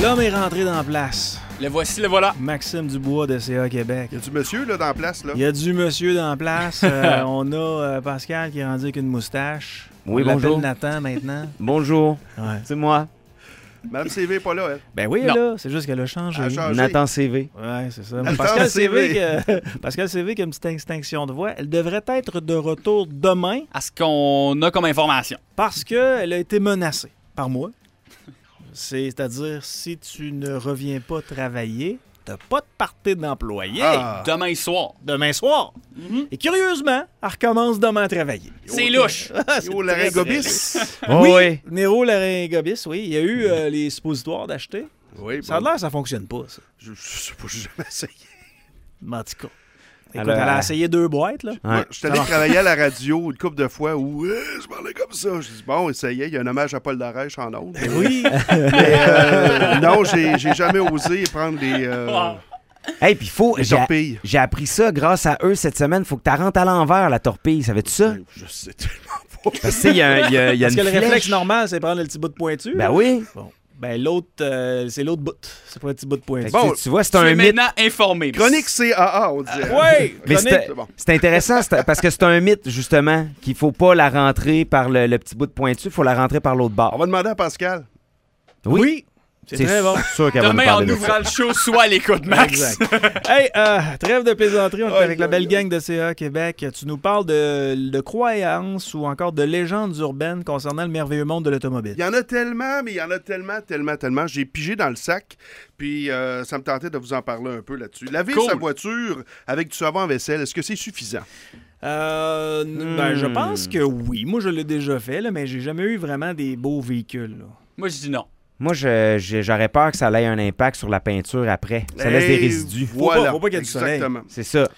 L'homme est rentré dans la place. Le voici, le voilà. Maxime Dubois de CA Québec. Il y a du monsieur là, dans la place. Là. Il y a du monsieur dans la place. On a Pascal qui est rendu avec une moustache. Oui, on bonjour. l'appelle Nathan maintenant. Bonjour, Ouais. c'est moi, Madame CV n'est pas là, elle. Ben oui, Non. là, c'est juste qu'elle a changé. Elle a changé. Nathan CV. Ouais, c'est ça. Nathan Pascal CV. CV, Pascal CV qui a une petite extinction de voix. Elle devrait être de retour demain À ce qu'on a comme information. parce qu'elle a été menacée par moi. C'est-à-dire, si tu ne reviens pas travailler, t'as pas de party d'employé Ah. Demain soir. demain soir. Et curieusement, elle recommence demain à travailler. C'est louche. C'est Yo, très, laryngobis. Oh, Oui, oui. Nero laryngobis, oui. Il y a eu les suppositoires d'acheter. Oui, Ça a l'air que ça fonctionne pas, ça. Je sais pas, j'ai jamais essayé. Mais en tout cas. Écoute, Alors, elle a essayé 2 boîtes, là. Ouais. Moi, je suis allé travailler à la radio une couple de fois où je parlais comme ça. Je dis, bon, ça y est, il y a un hommage à Paul Darèche en ondes. Oui. Mais, non, j'ai jamais osé prendre les Hey, puis faut. J'ai torpilles. j'ai appris ça grâce à eux cette semaine. Faut que tu rentres à l'envers, la torpille. Savais-tu ça? Je sais tellement pas. Parce que, tu sais, il y a Parce une que le flèche. réflexe normal, c'est prendre le petit bout de pointu. Ben là. oui. Bon. Ben l'autre, c'est l'autre bout. C'est pas le petit bout de pointu. Fait que Bon, tu vois, c'est Tu un es mythe. maintenant informé. Chronique CAA, on dirait. Oui! Mais chronique. C'est bon. c'est intéressant parce que c'est un mythe, justement, qu'il faut pas la rentrer par le petit bout de pointu. Il faut la rentrer par l'autre On bord. va demander à Pascal. Oui! C'est très bon. sûr qu'elle va nous Demain, en parler de ça. ouvrant le show, soit à l'écoute, Max. Exact. Hey, trêve de plaisanterie, on est Aïe, avec la aïe, belle aïe. gang de CA Québec. Tu nous parles de croyances ou encore de légendes urbaines concernant le merveilleux monde de l'automobile. Il y en a tellement, mais il y en a tellement. J'ai pigé dans le sac, puis ça me tentait de vous en parler un peu là-dessus. Laver Cool. sa voiture avec du savon à vaisselle, est-ce que c'est suffisant? Ben, je pense que oui. Moi, je l'ai déjà fait, là, mais j'ai jamais eu vraiment des beaux véhicules. Là. Moi, je dis non. Moi, j'aurais peur que ça ait un impact sur la peinture après. Ça laisse des Et résidus. Voilà, Faut pas qu'il y ait du soleil. exactement. C'est ça.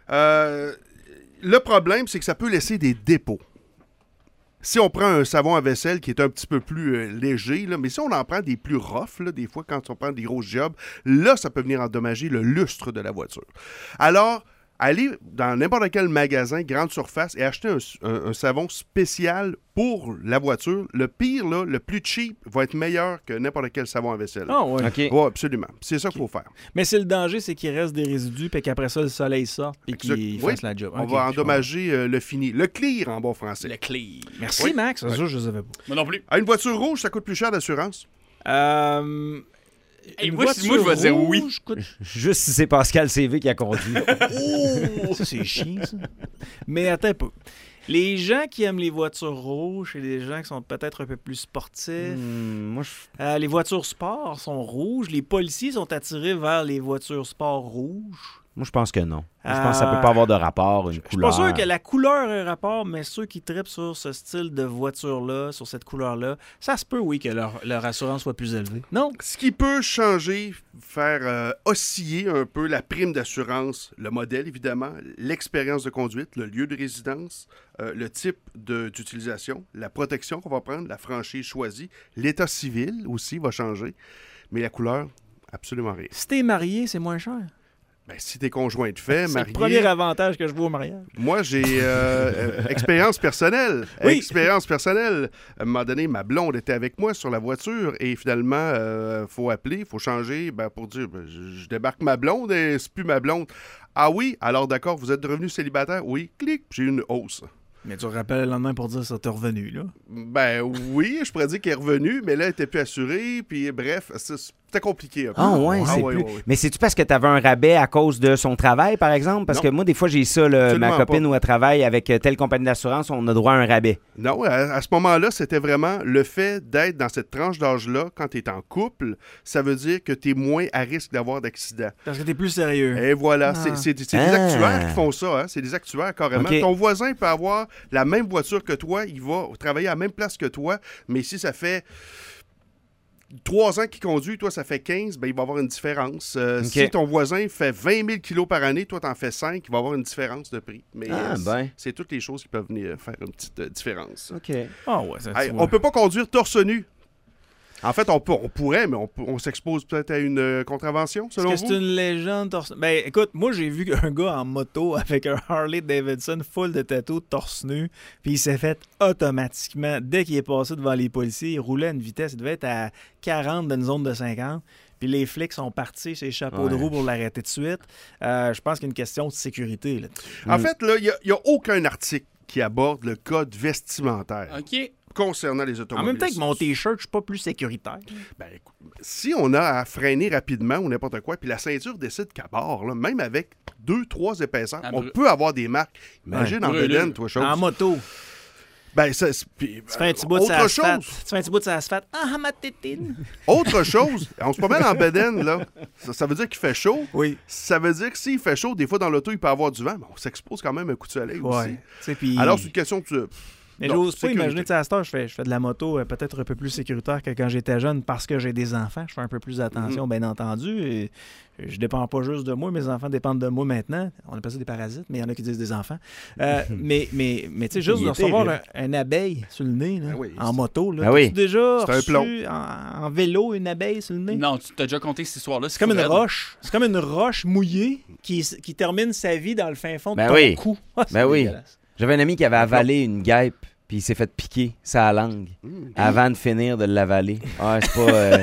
Le problème, c'est que ça peut laisser des dépôts. Si on prend un savon à vaisselle qui est un petit peu plus léger, là, mais si on en prend des plus rough, là, des fois quand on prend des gros jobs, là, ça peut venir endommager le lustre de la voiture. Alors, allez dans n'importe quel magasin, grande surface, et acheter un savon spécial pour la voiture. Le pire, là, le plus cheap, va être meilleur que n'importe quel savon à vaisselle. Ah ouais. OK. Oui, absolument. C'est ça qu'il faut faire. Mais c'est le danger, c'est qu'il reste des résidus, puis qu'après ça, le soleil sorte, puis qu'il Exact. Oui. fasse la job. On Ok, va je endommager le fini. Le clear en bon français. Le clean. comprends. Merci, Oui. Max. Ça, je ne savais pas. Moi non plus. Ah, une voiture rouge, ça coûte plus cher d'assurance. Hey, Une moi, je vais voiture dire oui. rouge coûte- Juste si c'est Pascal CV qui a conduit. Oh! Ça, c'est chiant, ça. Mais attends un peu. Les gens qui aiment les voitures rouges, c'est des gens qui sont peut-être un peu plus sportifs. Moi, Les voitures sport sont rouges. Les policiers sont attirés vers les voitures sport rouges. je pense que non. Je pense que ça peut pas avoir de rapport, une Je suis couleur. pas sûr que la couleur ait un rapport, mais ceux qui trippent sur ce style de voiture-là, sur cette couleur-là, ça se peut, oui, que leur assurance soit plus élevée. Non? Ce qui peut changer, faire osciller un peu la prime d'assurance, le modèle évidemment, l'expérience de conduite, le lieu de résidence, le type d'utilisation, la protection qu'on va prendre, la franchise choisie, l'état civil aussi va changer, mais la couleur, absolument rien. Si t'es marié, c'est moins cher. Ben, si t'es conjoint de fait, C'est marié... le premier avantage que je vois au mariage. Moi, j'ai expérience personnelle. Oui. Expérience personnelle. À un moment donné, ma blonde était avec moi sur la voiture et finalement, faut appeler, faut changer pour dire je débarque ma blonde et c'est plus ma blonde. Ah oui, alors d'accord, vous êtes revenu célibataire? Oui, clic, j'ai eu une hausse. Mais tu rappelles le lendemain pour dire que ça t'est revenu, là. Ben oui, je pourrais dire qu'elle est revenue, mais là, elle était plus assurée, puis bref, c'était compliqué un peu. Ah ouais, c'est ouais, plus. ouais, ouais. Mais c'est-tu parce que tu avais un rabais à cause de son travail, par exemple? Parce Non. que moi, des fois, j'ai ça, là, Absolument ma copine pas. où elle travaille avec telle compagnie d'assurance, on a droit à un rabais. Non, à ce moment-là, c'était vraiment le fait d'être dans cette tranche d'âge-là, quand tu es en couple, ça veut dire que tu es moins à risque d'avoir d'accident. Parce que t'es plus sérieux. Et voilà, Ah. c'est des Ah. actuaires qui font ça, hein? C'est des actuaires carrément. OK. Ton voisin peut avoir la même voiture que toi, il va travailler à la même place que toi, mais si ça fait 3 ans qu'il conduit, toi, ça fait 15, ben, il va avoir une différence. OK. Si ton voisin fait 20 000 kilos par année, toi, t'en fais 5, il va avoir une différence de prix. Mais c'est toutes les choses qui peuvent venir faire une petite différence. OK. Ah ouais, ça, Hey, tu on vois. peut pas conduire torse nu. En fait, on pourrait, mais on s'expose peut-être à une contravention, selon Est-ce que vous? c'est une légende torse... Ben, écoute, moi, j'ai vu un gars en moto avec un Harley Davidson full de tatous, torse nu, puis il s'est fait automatiquement, dès qu'il est passé devant les policiers, il roulait à une vitesse, il devait être à 40 dans une zone de 50, puis les flics sont partis, ses chapeaux de roue pour l'arrêter de suite. Je pense qu'il y a une question de sécurité là-dessus. En fait, là, il n'y a aucun article qui aborde le code vestimentaire OK. concernant les En automobiles. même temps que mon T-shirt, je suis pas plus sécuritaire. Ben, écoute, si on a à freiner rapidement ou n'importe quoi, puis la ceinture décide qu'à bord, là, même avec 2-3 épaisseurs, Ah, on peut avoir des marques. Imagine en brûlure. bedaine, toi, chose. En moto, Ben, ça, tu fais un petit bout de autre asphalte. chose. Tu fais un petit bout de asphalte. Ah, ma tétine! Autre chose, on se promène en bedaine, là. Ça veut dire qu'il fait chaud. Oui. Ça veut dire que s'il fait chaud, des fois dans l'auto, il peut avoir du vent, mais on s'expose quand même à un coup de soleil aussi. Ouais. Tu sais, puis... Alors, c'est une question de... Mais non, j'ose pas sécurité. imaginer, tu sais, à cette heure, je fais de la moto peut-être un peu plus sécuritaire que quand j'étais jeune parce que j'ai des enfants. Je fais un peu plus attention, bien entendu. Et je dépends pas juste de moi, mes enfants dépendent de moi maintenant. On appelle ça des parasites, mais il y en a qui disent des enfants. Mais tu sais, juste Il de est recevoir terrible. un abeille sur le nez, là, Ben oui, en moto, là. Ben oui. T'as-tu déjà C'est un reçu plomb. en vélo une abeille sur le nez? Non, tu t'as déjà compté cette histoire-là. C'est comme une roche. C'est comme une roche mouillée qui termine sa vie dans le fin fond de Ben ton oui. cou. Ah, c'est Ben oui. dégueulasse. J'avais un ami qui avait avalé une guêpe, puis il s'est fait piquer sa langue avant de finir de l'avaler. Ah, c'est pas...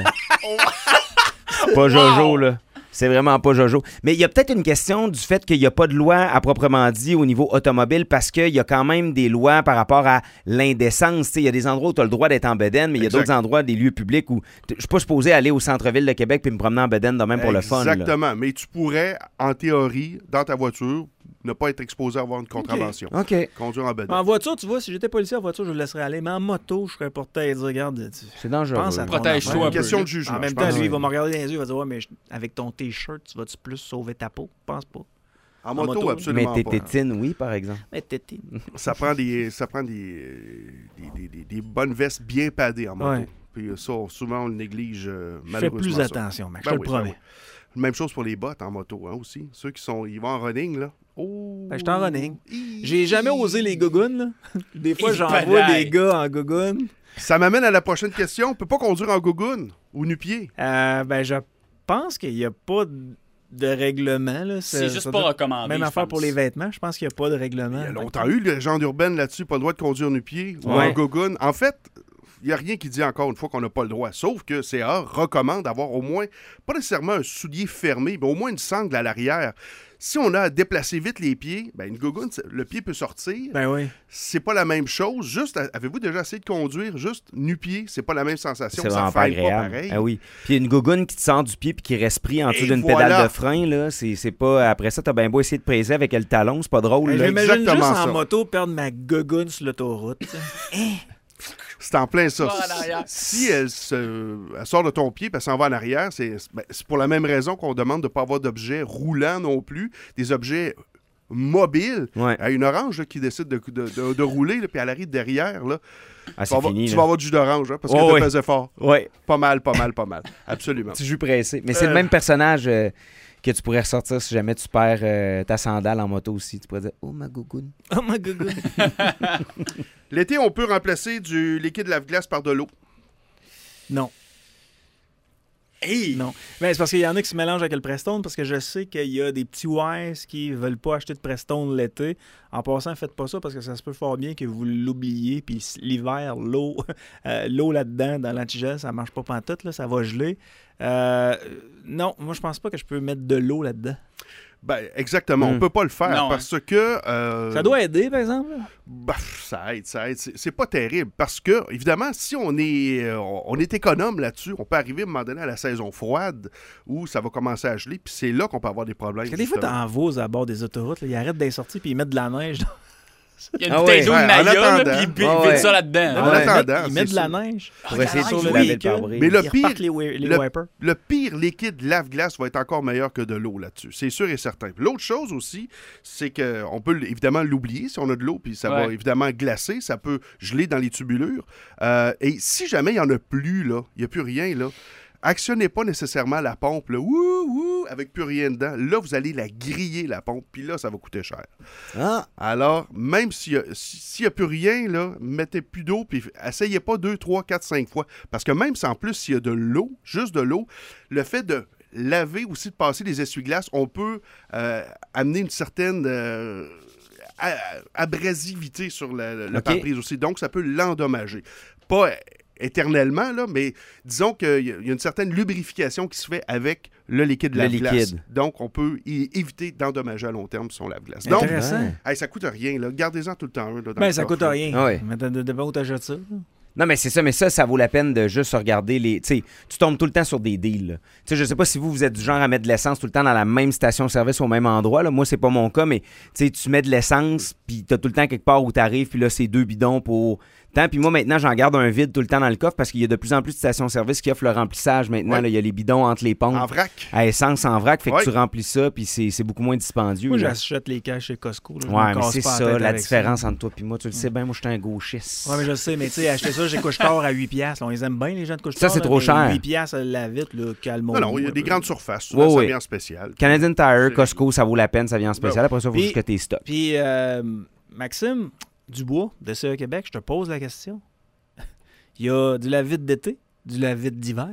c'est pas Jojo, là. C'est vraiment pas Jojo. Mais il y a peut-être une question du fait qu'il n'y a pas de loi à proprement dit au niveau automobile parce qu'il y a quand même des lois par rapport à l'indécence. Tu sais, il y a des endroits où tu as le droit d'être en bedaine, mais il y a Exact. Ah, d'autres endroits, des lieux publics où je suis pas supposé aller au centre-ville de Québec puis me promener en bedaine de même pour le fun. Là. Exactement. Mais tu pourrais, en théorie, dans ta voiture, ne pas être exposé à avoir une contravention. OK. Conduire en bedaine. En voiture, tu vois, si j'étais policier en voiture, je le laisserais aller. Mais en moto, je serais porté à dire, regarde, C'est dangereux. pense à ton Protège-toi affaire. un Une question peu, de jugement. En même je temps, pense. lui, il va me regarder dans les yeux, il va dire, ouais, mais avec ton T-shirt, tu vas-tu plus sauver ta peau? Je pense pas. En moto, Mais absolument tes pas. tétines, oui, par exemple. Mais tétine. Ça prend des bonnes vestes bien padées en moto. Ouais. Puis ça, souvent, on le néglige Je fais malheureusement. plus ça. attention, mec, je Ben te oui, le ben promets. oui. Même chose pour les bottes en moto aussi. Ceux qui sont, ils vont en running, là. Oh! Ben, je suis en running. J'ai jamais osé les gougounes, là. Des fois, Et j'envoie padaille. des gars en gougounes. Ça m'amène à la prochaine question. On peut pas conduire en gougoune ou nu-pied. Ben, je pense qu'il n'y a pas de règlement, là. C'est juste ça pas doit- recommandé. Même je affaire pense. pour les vêtements, je pense qu'il n'y a pas de règlement. Il y a longtemps eu les légendes urbaines là-dessus, pas le droit de conduire nu-pied ou Ouais. en gougoune. En fait, il n'y a rien qui dit encore une fois qu'on n'a pas le droit. Sauf que CA recommande d'avoir au moins, pas nécessairement un soulier fermé, mais au moins une sangle à l'arrière. Si on a à déplacer vite les pieds, ben une gougoune, le pied peut sortir. Ben oui. C'est pas la même chose. Juste, avez-vous déjà essayé de conduire juste nu-pied? C'est pas la même sensation. C'est Ça vraiment pas freine agréable. pareil. Ah oui. Puis une gougoune qui te sort du pied puis qui reste pris en dessous Et d'une voilà. pédale de frein, là, c'est pas... Après ça, t'as bien beau essayer de presser avec le talon, c'est pas drôle. Ben, là. J'imagine juste exactement en ça. moto perdre ma gougoune sur l'autoroute. tu sais. C'est en plein ça. Pas en arrière. Si elle sort de ton pied et elle s'en va en arrière, c'est pour la même raison qu'on demande de ne pas avoir d'objets roulants non plus, des objets mobiles. Ouais. À une orange là, qui décide de rouler, là, puis elle arrive derrière, là, Ah, tu c'est vas avoir- fini. tu là. vas avoir du jus d'orange hein, parce Oh, que oui. tu faisais fort. Ouais. Pas mal. Absolument. Petit jus pressé. Mais c'est le même personnage que tu pourrais ressortir si jamais tu perds ta sandale en moto aussi. Tu pourrais dire « Oh, ma gougoune Oh ma gougoune. L'été, on peut remplacer du liquide lave-glace par de l'eau. Non. Hey! Non. Ben, c'est parce qu'il y en a qui se mélangent avec le Prestone parce que je sais qu'il y a des petits wise qui veulent pas acheter de Prestone l'été. En passant, faites pas ça parce que ça se peut fort bien que vous l'oubliez. Puis l'hiver, l'eau l'eau là-dedans, dans l'antigel, ça marche pas pantoute, là, ça va geler. Non, moi je pense pas que je peux mettre de l'eau là-dedans. Ben, exactement. On peut pas le faire Non, parce que... Ça doit aider, par exemple. là. bah, ça aide. C'est pas terrible parce que, évidemment, si on est économe là-dessus, on peut arriver à un moment donné à la saison froide où ça va commencer à geler, puis c'est là qu'on peut avoir des problèmes. Parce que des fois, justement. t'en vaux à bord des autoroutes. Là, ils arrêtent d'être sortis puis ils mettent de la neige. Il y a une Ah bouteille ouais. d'eau de Ouais, en Naya, attendant. là, puis Ah vide ouais. ça là-dedans. En Ouais, attendant, ils mettent c'est de la sûr. neige. pour essayer de sur le laver le véhicule. pare-brise. Mais le Ils pire, repartent les le- wipers. Le pire liquide lave-glace va être encore meilleur que de l'eau là-dessus. C'est sûr et certain. Puis l'autre chose aussi, c'est qu'on peut évidemment l'oublier si on a de l'eau, puis ça va Ouais. évidemment glacer, ça peut geler dans les tubulures. Et si jamais il n'y en a plus, là, il n'y a plus rien, là, actionnez pas nécessairement la pompe, là, wouh, avec plus rien dedans. Là, vous allez la griller, la pompe, puis là, ça va coûter cher. Ah! Alors, même s'il n'y a plus rien, là, mettez plus d'eau, puis essayez pas 2, 3, 4, 5 fois. Parce que même si en plus, s'il y a de l'eau, juste de l'eau, le fait de laver aussi, de passer des essuie-glaces, on peut amener une certaine abrasivité sur le pare-brise aussi. Donc, ça peut l'endommager. Pas éternellement, là, mais disons qu'il y a une certaine lubrification qui se fait avec le liquide lave-glace. Donc, on peut éviter d'endommager à long terme son lave-glace. Donc, Intéressant. ça coûte rien. Là. Gardez-en tout le temps. Là, Ben, ça coûte rien. Ah ouais. Mais dépend où t'achètes ça. Non, mais c'est ça, mais ça vaut la peine de juste regarder les. Tu sais, tu tombes tout le temps sur des deals. Là. Tu sais, je sais pas si vous êtes du genre à mettre de l'essence tout le temps dans la même station-service au même endroit. Là. Moi, c'est pas mon cas, mais tu sais, tu mets de l'essence, puis t'as tout le temps quelque part où t'arrives, puis là, c'est 2 bidons pour. Puis moi, maintenant, j'en garde un vide tout le temps dans le coffre parce qu'il y a de plus en plus de stations-service qui offrent le remplissage maintenant. Ouais. Là, il y a les bidons entre les pompes. En vrac. À essence en vrac, fait Ouais. que tu remplis ça, puis c'est beaucoup moins dispendieux. Moi, là. j'achète les caches chez Costco. Là. Je Ouais, me mais casse c'est pas ça, tête la avec différence ça. entre toi et moi. Tu le sais bien, moi, je suis un gauchiste. Ouais, mais je sais, mais tu sais, acheter ça chez Couche-Tard à 8$. Là, on les aime bien, les gens de Couche-Tard. Ça, c'est là, trop mais cher. 8$, la vite, là, calme. Non, il y a des grandes surfaces. Ouais, Ça ouais. vient en spécial. Canadian Tire, C'est- Costco, ça vaut la peine, ça vient en spécial. Après ça, il faut Puis- juste que t'es stop. Puis, Maxime Dubois, de CE Québec, je te pose la question. Il y a du lave-vide d'été, du lave-vide d'hiver.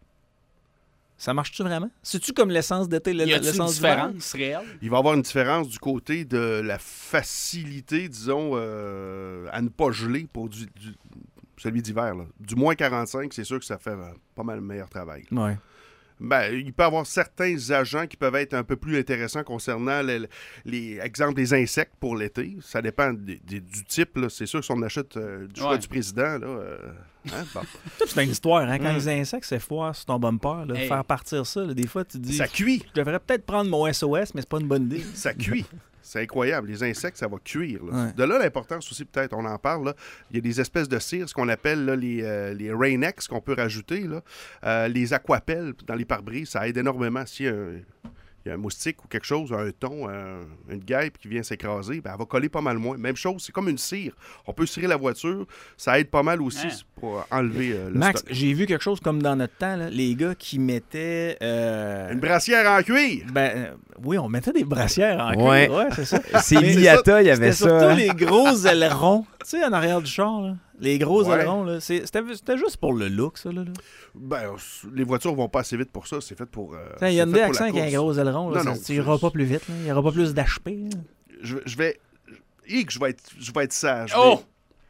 Ça marche-tu vraiment? C'est-tu comme l'essence d'été, Y a-t-il une l'essence d'hiver? différence réelle? Il va y avoir une différence du côté de la facilité, disons, à ne pas geler pour celui d'hiver. Là. Du moins 45, c'est sûr que ça fait pas mal meilleur travail. Ouais. Ben, il peut y avoir certains agents qui peuvent être un peu plus intéressants concernant exemple, les insectes pour l'été. Ça dépend du type. Là. C'est sûr que si on achète du choix Ouais. du président, là, bon. C'est une histoire, hein? Quand les insectes se foirent sur ton bumper, là, Hey. faire partir ça, là, des fois, tu te dis, Ça cuit. je devrais peut-être prendre mon SOS, mais c'est pas une bonne idée. Ça cuit. C'est incroyable. Les insectes, ça va cuire. Là. Ouais. De là, l'importance aussi, peut-être, on en parle. Là. Il y a des espèces de cire, ce qu'on appelle là, les Rain-X qu'on peut rajouter. Là. Les aquapelles dans les pare-brises, ça aide énormément. S'il y a un moustique ou quelque chose, un thon, une guêpe qui vient s'écraser, ben, elle va coller pas mal moins. Même chose, c'est comme une cire. On peut cirer la voiture. Ça aide pas mal aussi Hein. pour enlever le Max, stock. j'ai vu quelque chose comme dans notre temps, là, les gars qui mettaient... Une brassière en cuir. Oui, on mettait des brassières en cuir. Ouais. Ouais, c'est ça. C'est Mais l'IATA, il y avait C'était ça. surtout hein. les gros ailerons, tu sais, en arrière du char, là. Les gros Ouais. ailerons, là. C'était juste pour le look, ça, là. Ben, les voitures vont pas assez vite pour ça. C'est fait pour. Il y a c'est une fait pour la accent qui a un course. gros aileron, là. Non, non, Ça ira pas plus vite, là. Il n'y aura pas plus d'HP. là. Je vais. Je vais être sage. Oh! mais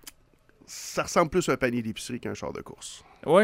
ça ressemble plus à un panier d'épicerie qu'un char de course. Oui.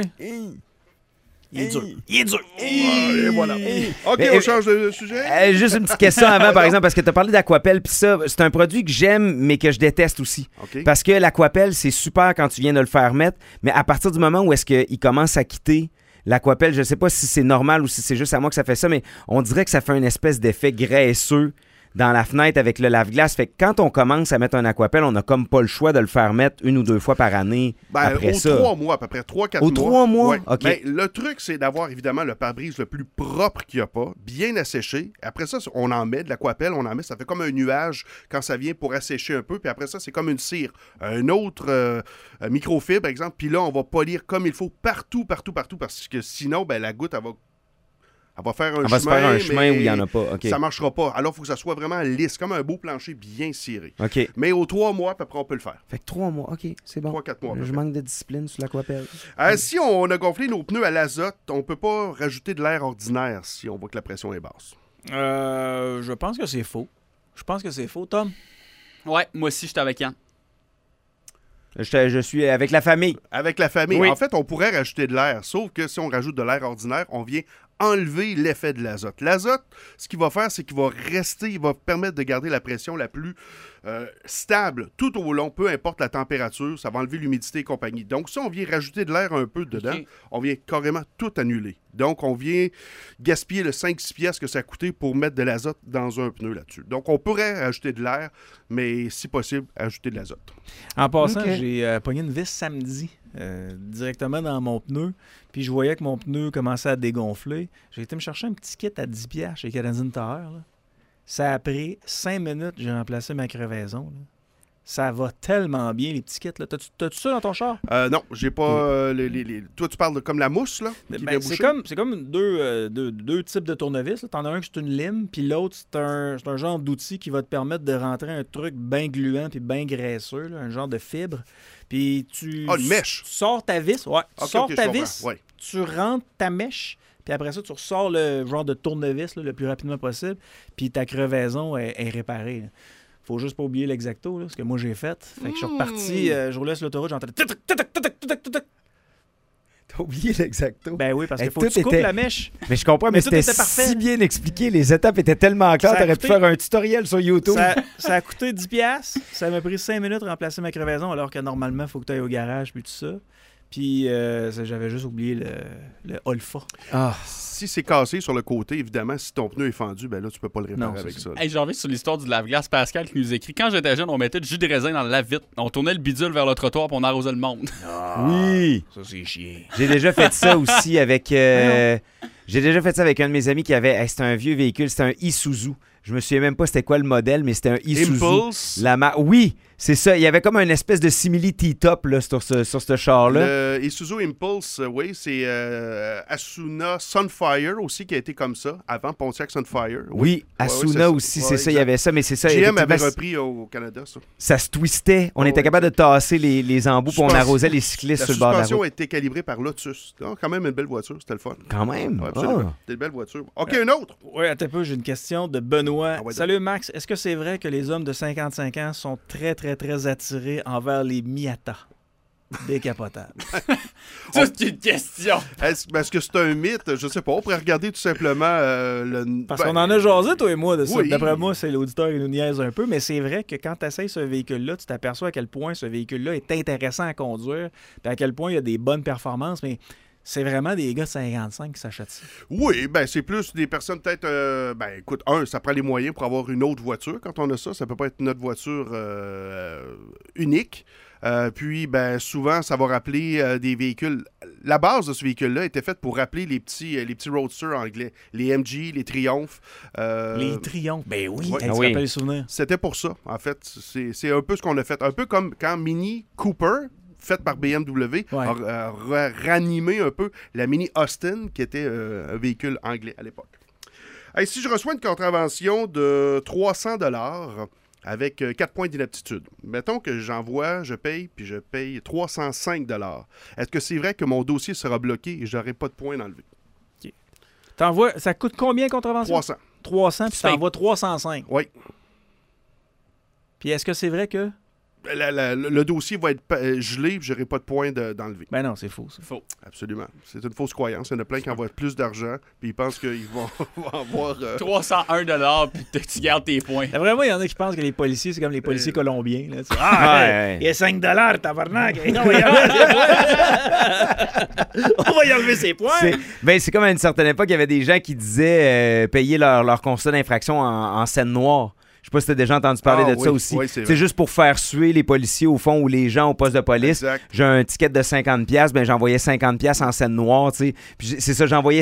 Il est dur. Il est dur. Et voilà. OK, Mais- on change de sujet. Juste une petite question avant, par exemple, parce que tu as parlé d'Aquapelle, puis ça, c'est un produit que j'aime, mais que je déteste aussi. OK. Parce que l'Aquapelle, c'est super quand tu viens de le faire mettre, mais à partir du moment où est-ce qu'il commence à quitter l'Aquapelle, je sais pas si c'est normal ou si c'est juste à moi que ça fait ça, mais on dirait que ça fait une espèce d'effet graisseux dans la fenêtre avec le lave-glace. Fait que quand on commence à mettre un Aquapelle, on n'a comme pas le choix de le faire mettre 1 ou 2 fois par année après aux ça. 3 mois, à peu près 3-4 mois. Aux 3 mois? Ouais. OK. Ben, le truc, c'est d'avoir évidemment le pare-brise le plus propre qu'il n'y a pas, bien asséché. Après ça, on en met de l'aquapelle, on en met, ça fait comme un nuage quand ça vient pour assécher un peu. Puis après ça, c'est comme une cire. Un autre microfibre, par exemple. Puis là, on va polir comme il faut partout, parce que sinon, ben, la goutte, elle va faire un On chemin. va se faire un chemin mais où il n'y en a pas. OK. Ça ne marchera pas. Alors, il faut que ça soit vraiment lisse, comme un beau plancher bien ciré. OK. Mais aux 3 mois, à peu près, on peut le faire. Fait que 3 mois. OK, c'est bon. 3-4 mois. à peu Je près. manque de discipline sur l'Aquapelle. Si on a gonflé nos pneus à l'azote, on peut pas rajouter de l'air ordinaire si on voit que la pression est basse. Je pense que c'est faux. Tom? Ouais, moi aussi, j'étais avec Yann. Je suis avec la famille. Avec la famille, Oui. en fait, on pourrait rajouter de l'air, sauf que si on rajoute de l'air ordinaire, on vient enlever l'effet de l'azote. L'azote, ce qu'il va faire, c'est qu'il va rester, il va permettre de garder la pression la plus stable tout au long, peu importe la température, ça va enlever l'humidité et compagnie. Donc, si on vient rajouter de l'air un peu dedans, Ok. on vient carrément tout annuler. Donc, on vient gaspiller le 5-6 piastres que ça a coûté pour mettre de l'azote dans un pneu là-dessus. Donc, on pourrait rajouter de l'air, mais si possible, ajouter de l'azote. En passant, Ok. j'ai pogné une vis samedi directement dans mon pneu. Puis je voyais que mon pneu commençait à dégonfler. J'ai été me chercher un petit kit à 10$ chez Canadian Tire. Là. Ça a pris 5 minutes, j'ai remplacé ma crevaison. Là. Ça va tellement bien, les petits kits. Là. T'as-tu ça dans ton char? Non, j'ai pas... Toi, tu parles de comme la mousse, là? Qui vient C'est boucher? comme deux types de tournevis. Là. T'en as un qui c'est une lime, puis l'autre, c'est un genre d'outil qui va te permettre de rentrer un truc bien gluant puis bien graisseux, là, un genre de fibre. Puis tu... Ah, une mèche! Tu sors ta vis. Ouais, tu Ok, sors ok, ta je comprends. vis, Ouais. tu rentres ta mèche, puis après ça, tu ressors le genre de tournevis là, le plus rapidement possible, puis ta crevaison est réparée. Là. Faut juste pas oublier l'exacto, là, ce que moi j'ai fait. Fait que je suis reparti, je roulais sur l'autoroute, j'entendais tic-tac. T'as oublié l'exacto. Ben oui, parce Hey, qu'il faut que tout tu coupes était- la mèche. Mais je comprends, mais tout c'était était parfait. si bien expliqué. Les étapes étaient tellement claires. Ça a T'aurais pu coûté- faire un tutoriel sur YouTube. Ça a coûté 10$. Ça m'a pris 5 minutes de remplacer ma crevaison, alors que normalement, il faut que tu ailles au garage, puis tout ça. Puis j'avais juste oublié le Olfa. Ah. Si c'est cassé sur le côté, évidemment, si ton pneu est fendu, ben là, tu peux pas le réparer Non, c'est avec ça. Hey, j'en reviens sur l'histoire du lave-glace. Pascal qui nous écrit: quand j'étais jeune, on mettait du jus de raisin dans le lave-vite. On tournait le bidule vers le trottoir pour on arrosait le monde. Oui. Ça, c'est chiant. J'ai déjà fait ça aussi avec. J'ai déjà fait ça avec un de mes amis qui avait. C'était un vieux véhicule, c'était un Isuzu. Je me souviens même pas c'était quoi le modèle, mais c'était un Isuzu. Impulse. Oui, c'est ça. Il y avait comme une espèce de simili T-top là, sur ce char-là. Le Isuzu Impulse, oui, c'est Asuna Sunfire aussi qui a été comme ça, avant Pontiac Sunfire. Oui, Ouais, Asuna c'est ça. aussi, Ouais, c'est ça. Il y exact. avait ça, mais c'est ça. GM avait effectivement, repris au Canada, ça. ça se twistait. On Ouais, était ouais. capable de tasser les embouts, puis on Suspension- arrosait les cyclistes La sur le bord de la suspension route. a été calibrée par Lotus. Donc, quand même une belle voiture, c'était le fun. Quand même. Ouais, absolument. Ah. C'était une belle voiture. OK, un autre. Oui, attends un peu, j'ai une question de Benoît. Ah ouais, Salut Max, est-ce que c'est vrai que les hommes de 55 ans sont très, très, très attirés envers les Miata décapotables? Ça, c'est une question. Est-ce que c'est un mythe? Je sais pas. On pourrait regarder tout simplement le... Parce qu'on en a jasé, toi et moi, de ça. Oui. D'après moi, c'est l'auditeur qui nous niaise un peu, mais c'est vrai que quand tu essayes ce véhicule-là, tu t'aperçois à quel point ce véhicule-là est intéressant à conduire, puis à quel point il y a des bonnes performances, mais c'est vraiment des gars de 55 qui s'achètent ça. Oui, ben c'est plus des personnes peut-être... ben écoute, ça prend les moyens pour avoir une autre voiture quand on a ça. Ça peut pas être notre voiture unique. Puis, ben souvent, ça va rappeler des véhicules... La base de ce véhicule-là était faite pour rappeler les petits roadsters anglais. Les MG, les Triumph. Les Triumphs, ben oui, ouais. hey, tu Ah te oui. rappelles les souvenirs. C'était pour ça, en fait. C'est un peu ce qu'on a fait. Un peu comme quand Mini Cooper, faite par BMW, Ouais. a ranimé un peu la Mini Austin, qui était un véhicule anglais à l'époque. Hey, si je reçois une contravention de 300$ avec 4 points d'inaptitude, mettons que je paye 305$. Est-ce que c'est vrai que mon dossier sera bloqué et je n'aurai pas de points d'enlever? Ça coûte combien, contravention? 300. 300, puis C'est- t'envoies 305. Oui. Puis est-ce que c'est vrai que... Le dossier va être gelé et je n'aurai pas de points d'enlever. Ben non, c'est faux, ça. Faux. Absolument. C'est une fausse croyance. Il y en a plein qui envoient plus d'argent puis ils pensent qu'ils vont avoir... 301$, puis tu gardes tes points. D'après moi, il y en a qui pensent que les policiers, c'est comme les policiers colombiens. Là, tu sais. Ouais, il y a 5$, tabarnak. On va y enlever, on va y enlever ses points. C'est comme à une certaine époque, il y avait des gens qui disaient payer leur constat d'infraction en scène noire. Je sais pas si t'as déjà entendu parler Ah de ça oui, aussi. oui, c'est vrai. C'est juste pour faire suer les policiers au fond ou les gens au poste de police. Exact. J'ai un ticket de 50$, ben j'envoyais 50$ en scène noire, tu sais. Puis c'est ça, j'envoyais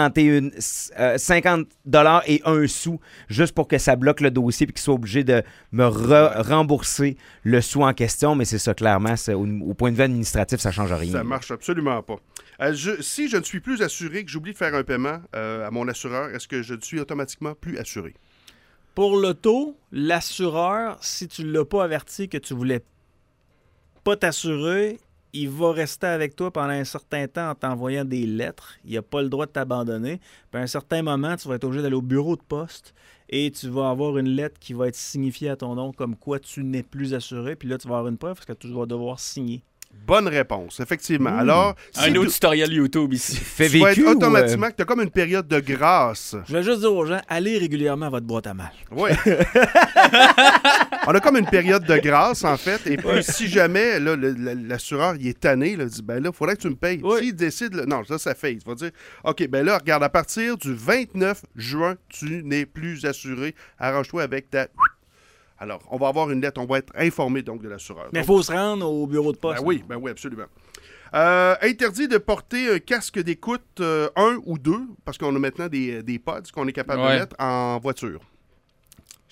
50$ et 1 sou juste pour que ça bloque le dossier puis qu'ils soient obligés de me rembourser le sou en question. Mais c'est ça, clairement, au point de vue administratif, ça change rien. Ça marche absolument pas. Si je ne suis plus assuré, que j'oublie de faire un paiement à mon assureur, est-ce que je suis automatiquement plus assuré? Pour l'auto, l'assureur, si tu ne l'as pas averti que tu voulais pas t'assurer, il va rester avec toi pendant un certain temps en t'envoyant des lettres. Il n'a pas le droit de t'abandonner. Puis à un certain moment, tu vas être obligé d'aller au bureau de poste et tu vas avoir une lettre qui va être signifiée à ton nom comme quoi tu n'es plus assuré. Puis là, tu vas avoir une preuve parce que tu vas devoir signer. Bonne réponse, effectivement. Alors, Un autre tutoriel YouTube ici. Fait tu vas être vécu automatiquement que tu as comme une période de grâce. Je vais juste dire aux gens, allez régulièrement à votre boîte à mal. Oui. On a comme une période de grâce, en fait. Et puis, si jamais là, l'assureur il est tanné, là, il dit ben là, il faudrait que tu me payes. Oui. S'il décide, non, ça fait. Il va dire OK, ben là, regarde, à partir du 29 juin, tu n'es plus assuré. Arrange-toi avec ta. Alors, on va avoir une lettre, on va être informé donc de l'assureur. Mais il Donc, faut se rendre au bureau de poste. ben oui, absolument. Interdit de porter un casque d'écoute 1 ou 2, parce qu'on a maintenant des pods qu'on est capable de Ouais. mettre en voiture.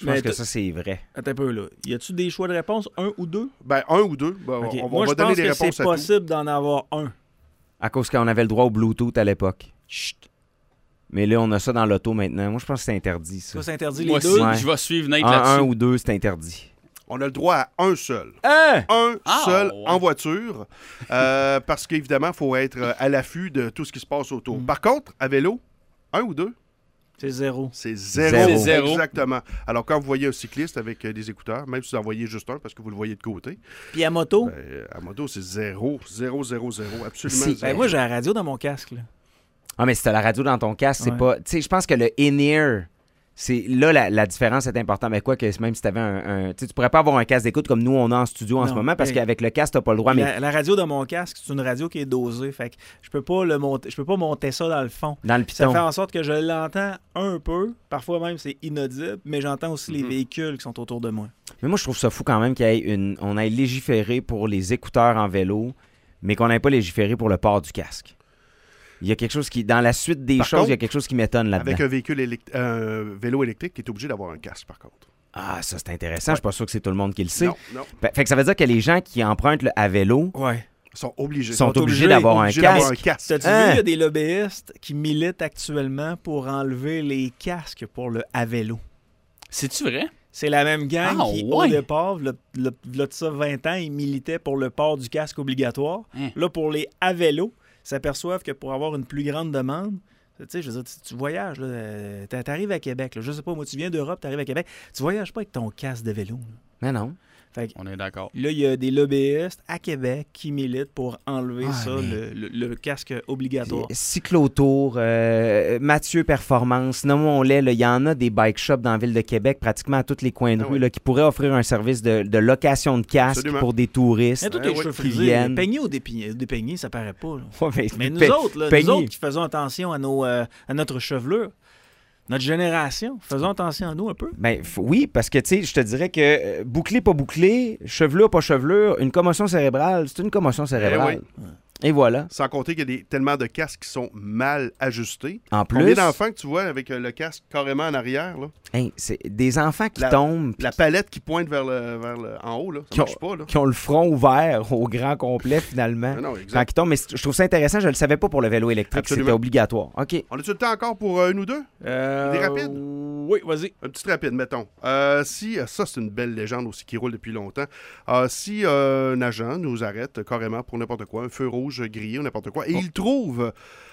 Je pense Mais que ça, c'est vrai. Attends un peu, là. Y a-tu des choix de réponse, 1 ou 2? Ben, 1 ou 2. Ben, Ok. on Moi, va je donner pense des que réponses c'est à tout. possible d'en avoir un. À cause qu'on avait le droit au Bluetooth à l'époque. Chut. Mais là, on a ça dans l'auto maintenant. Moi, je pense que c'est interdit, ça. Ça, c'est interdit Moi les aussi, deux. Ouais. je vais suivre Nate Un là-dessus. ou deux, c'est interdit. On a le droit à un seul. Hein? Un Ah, seul ouais. en voiture. Parce qu'évidemment, il faut être à l'affût de tout ce qui se passe autour. Mm. Par contre, à vélo, 1 ou 2, C'est 0. c'est 0. Zéro. C'est zéro. Exactement. Alors, quand vous voyez un cycliste avec des écouteurs, même si vous en voyez juste un parce que vous le voyez de côté, Puis à moto, à moto, c'est 0. 0, 0, 0. Absolument Si. 0. ben moi, j'ai la radio dans mon casque. Là. Ah, mais si t'as la radio dans ton casque, c'est Ouais. pas... Tu sais, je pense que le in-ear, c'est là, la différence est importante. Mais quoi que même si t'avais tu sais, tu pourrais pas avoir un casque d'écoute comme nous, on a en studio en Non, ce moment, parce mais- qu'avec le casque, t'as pas le droit. Mais La radio dans mon casque, c'est une radio qui est dosée. Fait que je peux pas monter ça dans le fond. dans le Ça piton... fait en sorte que je l'entends un peu. Parfois même, c'est inaudible. Mais j'entends aussi les Mhm. véhicules qui sont autour de moi. Mais moi, je trouve ça fou quand même on ait légiféré pour les écouteurs en vélo, mais qu'on n'ait pas légiféré pour le port du casque. Il y a quelque chose qui... Dans la suite des Par choses, il y a contre, quelque chose qui m'étonne là-dedans. Avec un vélo électrique, qui est obligé d'avoir un casque, par contre. Ah, ça, c'est intéressant. Je suis pas sûr que c'est tout le monde qui le sait. Non, non. Fait que ça veut dire que les gens qui empruntent à vélo Ouais. Ils sont obligés. sont obligés obligés d'avoir un Obligés d'avoir casque. un casque. T'as-tu Hein? vu, il y a des lobbyistes qui militent actuellement pour enlever les casques pour le à vélo. C'est-tu vrai? C'est la même gang Ah, qui, ouais. au départ, là de ça 20 ans, ils militaient pour le port du casque obligatoire. Hein. Là, pour les à vélo, ils s'aperçoivent que pour avoir une plus grande demande, tu sais, je veux dire, tu voyages, là, t'arrives à Québec, là, je sais pas, moi, tu viens d'Europe, t'arrives à Québec, tu voyages pas avec ton casque de vélo. Là. Mais non. Fait que On est d'accord. là, il y a des lobbyistes à Québec qui militent pour enlever Ah, ça, mais- le casque obligatoire. Cyclotour, Mathieu Performance, nommons-les, là, il y en a des bike shops dans la ville de Québec, pratiquement à tous les coins de Ah rue, ouais. là, qui pourraient offrir un service de location de casque Absolument. pour des touristes. Mais tous Ouais, tes ouais, cheveux qui frisés, viennent. peigné ou dépeigné, ça paraît pas. là. Ouais, Mais nous pe- autres, là, peigné. nous autres qui faisons attention à notre chevelure, notre génération, faisons attention à nous un peu. Ben, oui, parce que, tu sais, je te dirais que bouclé, pas bouclé, chevelure, pas chevelure, une commotion cérébrale, c'est une commotion cérébrale. Et voilà. Sans compter qu'il y a tellement de casques qui sont mal ajustés. En Combien plus, d'enfants que tu vois avec le casque carrément en arrière, là? hey, c'est des enfants qui La- tombent, La palette qui pointe vers en haut, là. Ça Qui ont- marche pas, là. qui ont le front ouvert au grand complet, finalement. Non, Quand exact. ils tombent, mais je trouve ça intéressant, je le savais pas pour le vélo électrique, Absolument. c'était obligatoire. OK. On a-tu le temps encore pour un ou deux? Des rapides? Oui, vas-y. Un petit rapide, mettons. Ça, c'est une belle légende aussi qui roule depuis longtemps. Si un agent nous arrête carrément pour n'importe quoi, un feu rouge grillé ou n'importe quoi, et il trouve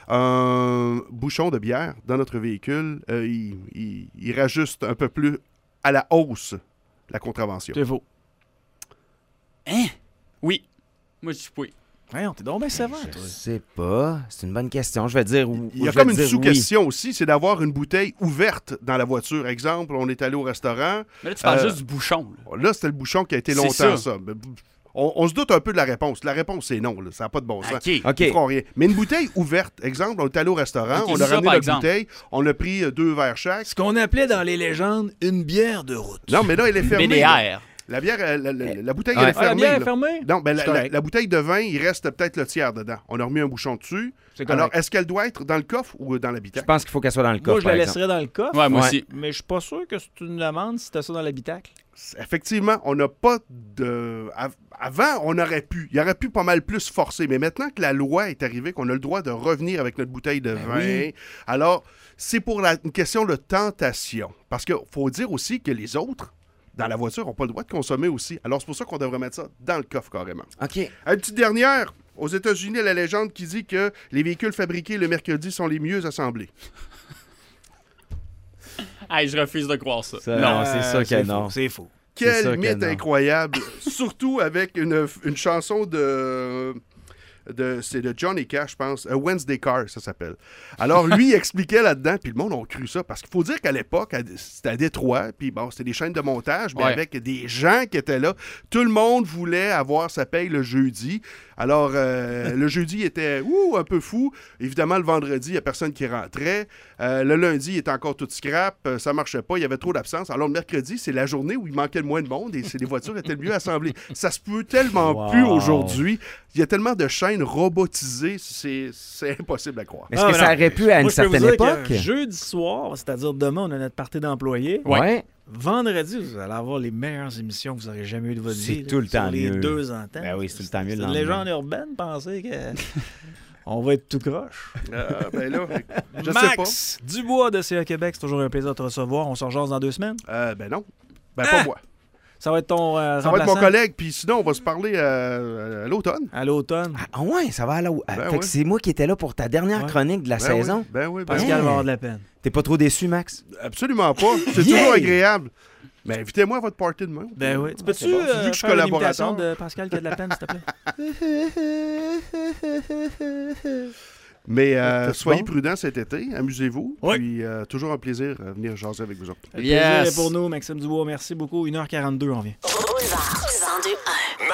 un bouchon de bière dans notre véhicule, il rajuste un peu plus à la hausse la contravention. C'est faux. Hein? Oui. Moi, je dis oui. Voyons, t'es donc bien sévère, toi. Je sais pas. C'est une bonne question. Je vais dire. Il y a je vais comme une dire sous-question aussi, c'est d'avoir une bouteille ouverte dans la voiture. Exemple, on est allé au restaurant. Mais là, tu parles juste du bouchon. là. Là, c'était le bouchon qui a été C'est longtemps, ça. ça. Mais on se doute un peu de la réponse. La réponse, c'est non. Là. Ça n'a pas de bon sens. OK. Oui. OK. Ils feront rien. Mais une bouteille ouverte, exemple, on est allé au restaurant, Ok, on ça, a ramené par notre exemple. bouteille, on a pris 2 verres chaque. Ce qu'on appelait dans les légendes une bière de route. Non, mais là, elle est fermée. là. BDR. La bière, la bouteille, Ouais. elle est Ah, la fermée. bière est là. fermée? Non, ben, C'est correct. la bouteille de vin, il reste peut-être le tiers dedans. On a remis un bouchon dessus. C'est correct. Alors, est-ce qu'elle doit être dans le coffre ou dans Je l'habitacle? pense qu'il faut qu'elle soit dans le coffre. Moi, je la par exemple. laisserais dans le coffre. Ouais, moi Ouais. aussi. Mais je suis pas sûr que c'est une amende si t'as ça dans l'habitacle. Effectivement, on n'a pas de... Avant, on aurait pu. Il aurait pu pas mal plus forcer. Mais maintenant que la loi est arrivée, qu'on a le droit de revenir avec notre bouteille de vin, oui. alors, c'est pour une question de tentation. Parce qu'il faut dire aussi que les autres, dans la voiture, n'ont pas le droit de consommer aussi. Alors, c'est pour ça qu'on devrait mettre ça dans le coffre carrément. OK. Une petite dernière. Aux États-Unis, il y a la légende qui dit que les véhicules fabriqués le mercredi sont les mieux assemblés. Hey, je refuse de croire ça. Ça- Non. Non, c'est ça que non. faux, c'est faux. C'est sûr Quel que mythe non. incroyable! Surtout avec une chanson c'est de Johnny Cash, je pense. A Wednesday Car, ça s'appelle. Alors, lui, il expliquait là-dedans, puis le monde a cru ça, parce qu'il faut dire qu'à l'époque, c'était à Détroit, puis bon, c'était des chaînes de montage, mais Ouais. avec des gens qui étaient là. Tout le monde voulait avoir sa paye le jeudi. Alors, le jeudi était un peu fou. Évidemment, le vendredi, il n'y a personne qui rentrait. Le lundi, il était encore tout scrap. Ça marchait pas. Il y avait trop d'absence. Alors, le mercredi, c'est la journée où il manquait le moins de monde et les voitures étaient le mieux assemblées. Ça se peut tellement Wow. plus aujourd'hui. Il y a tellement de chaînes robotisées. C'est impossible à croire. Est-ce que ça aurait pu à une Moi, je peux vous certaine dire époque? que jeudi soir, c'est-à-dire demain, on a notre party d'employés. Ouais. vendredi, vous allez avoir les meilleures émissions que vous aurez jamais eues de votre C'est vie. tout le temps les mieux. 2 antennes. Ben oui, c'est tout le temps mieux. C'est le une lendemain. légende urbaine, penser que on va être tout croche. Ben là, je sais Max Dubois de CA Québec, c'est toujours un plaisir de te recevoir. On se rejase dans 2 semaines. pas. Ben non. Ben pas moi. Ça va être ton Ça va être remplaçant mon collègue, puis sinon, on va se parler à l'automne. à l'automne. Ah ouais, ça va aller. Ben fait ouais. que c'est moi qui étais là pour ta dernière Ouais. chronique de la Ben saison. oui, ben oui, ben Pascal oui. va avoir de la peine. T'es pas trop déçu, Max? Absolument pas. C'est Yeah! toujours agréable. Mais invitez-moi à votre party demain. Ben oui. Tu peux-tu c'est bon. Vu que je suis faire une collaborateur. imitation de Pascal qui a de la peine, s'il te plaît? Mais C'est soyez bon. prudents cet été. Amusez-vous. Oui. Puis toujours un plaisir de venir jaser avec vous autres. Le plaisir est pour nous, Maxime Dubois. Merci beaucoup. 1h42, on vient. Boulevard 102.1.